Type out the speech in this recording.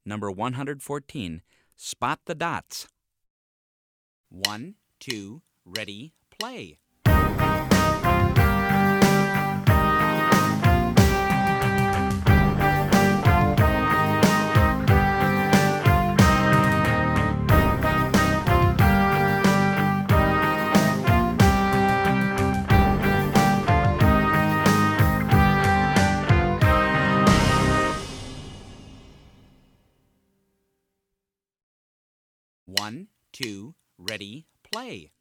Number 114. Spot the dots. 1, 2, ready, play. One, two, ready, play.